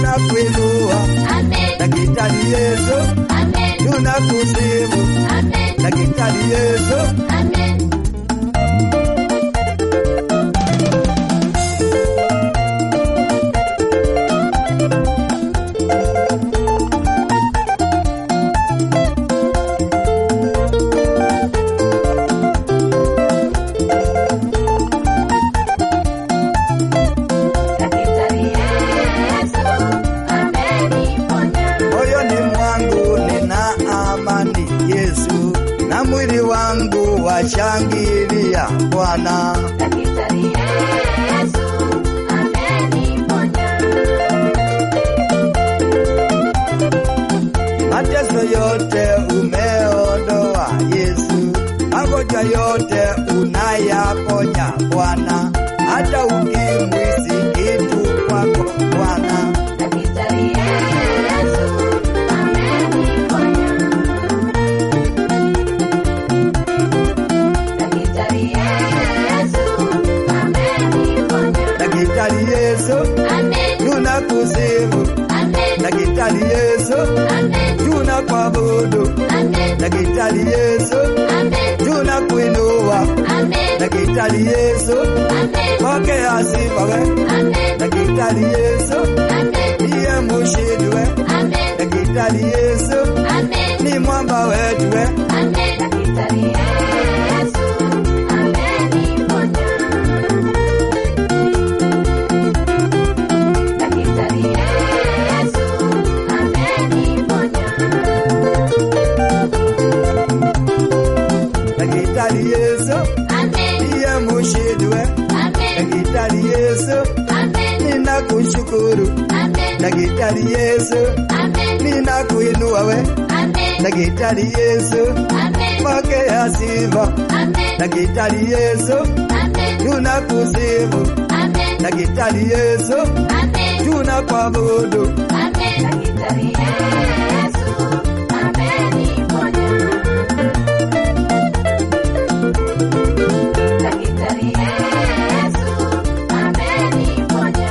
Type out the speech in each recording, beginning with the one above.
tunakuinua. Daktari Yesu, tunakusifu. Daktari Yesu, mwili wangu washangilia Bwana. Daktari Yesu ameniponya. Mateso yote umeondoa Yesu, magonjwa yote unayaponya Bwana, hata ukimwi si kitu kwako Bwana. Daktari Yesu ameniponya. Daktari Yesu, tunakusifu. Daktari Yesu, tunakuabudu. Daktari Yesu, tunakuinua. Daktari Yesu, pokea sifa we. Daktari Yesu, ndiye mshindi we. Daktari Yesu, ni mwamba wetu we. Daktari Yesu ameniponya. Daktari Yesu ameniponya. Daktari Yesu, ndiye mshindi we. Daktari Yesu, ninakushukuru. Daktari Yesu, ninakuinua we. Daktari Yesu, pokea sifa. Daktari Yesu, tunakusifu. Daktari Yesu, tunakuabudu. Daktari Yesu ameniponya. Daktari Yesu ameniponya.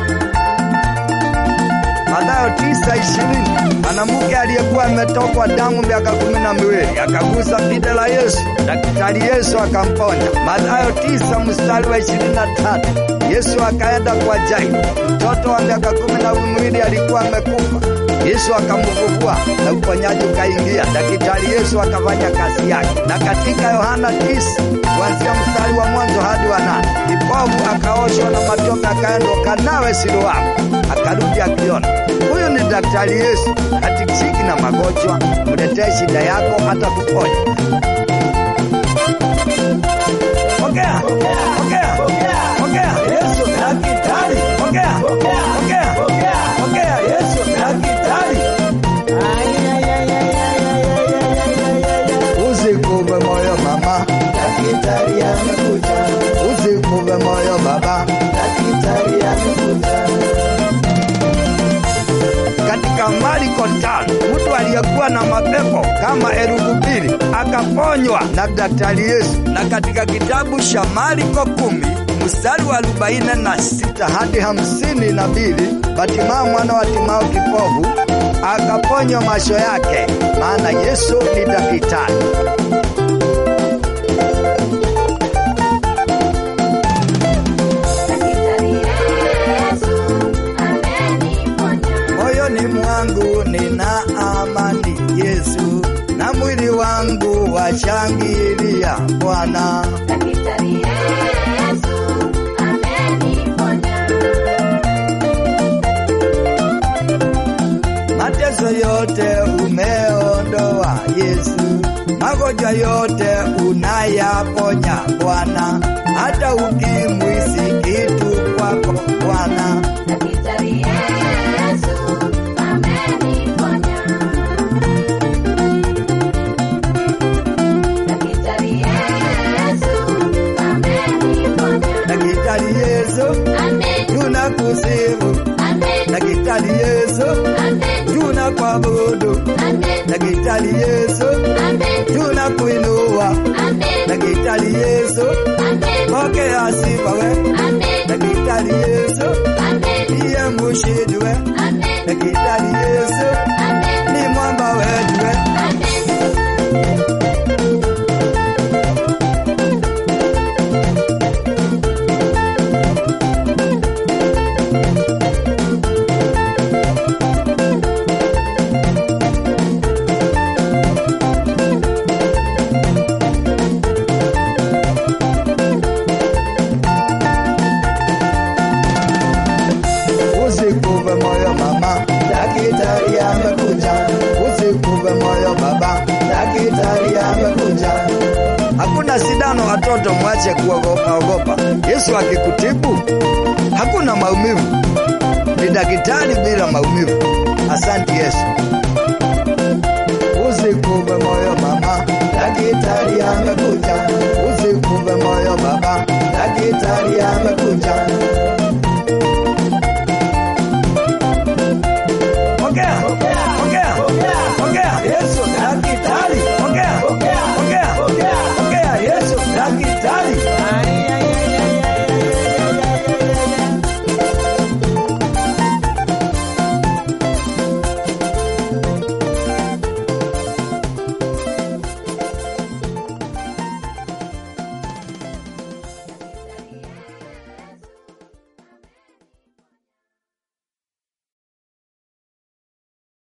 Mathayo 9:20, mwanamke aliyekuwa ametokwa damu miaka 12 akagusa pinde la Yesu, daktari Yesu akamponya. Mathayo 9:23, Yesu akaenda kwa Jairo, mtoto wa miaka 12 alikuwa amekufa. Yesu akamfufua na uponyaji ukaingia. Daktari Yesu akafanya kazi yake. Na katika Yohana 9 kuanzia mstari wa mwanzo hadi wa 8, kipofu akaoshwa na matope akaenda kanawe Siloamu, akarudi akiona. Huyu ni daktari Yesu, hatikisiki na magonjwa, mletee shida yako hata kuponya. Ongea, ongea, ongea, Yesu daktari, ongea, ongea, ongea, Yesu daktari. Usikufe moyo mama, daktari amekuja. Usikufe moyo baba, daktari amekuja. Katika Marko 5, mtu aliyekuwa na mapepo kama 2,000 akaponywa na daktari Yesu. Na katika kitabu cha Marko 10 mstari wa 46 hadi 52, Batimao mwana wa Timao kipofu akaponywa macho yake, maana Yesu ni daktari. Moyoni mwangu nina amani Yesu, na mwili wangu washangilia Bwana. Daktari Yesu ameniponya. Mateso yote umeondoa Yesu, magonjwa yote unayaponya Bwana, hata ukimwi si kitu kwako Bwana. Daktari Yesu ameniponya. Daktari Yesu ameniponya. Daktari Yesu, tunakusifu. Daktari Yesu, tunakuabudu. Daktari Yesu, tunakuinua. Daktari Yesu, pokea sifa we. Daktari Yesu, ndiye mshindi we. daktari Yesu Amen. ni mwamba wetu. Amen. Usikufe moyo mama, daktari amekuja. Usikufe moyo baba, daktari amekuja. Hakuna sindano watoto, mwache kuogopa. Yesu akikutibu hakuna maumivu, ni daktari bila maumivu. Asante Yesu. Usikufe moyo mama, daktari amekuja. Usikufe moyo baba, daktari amekuja.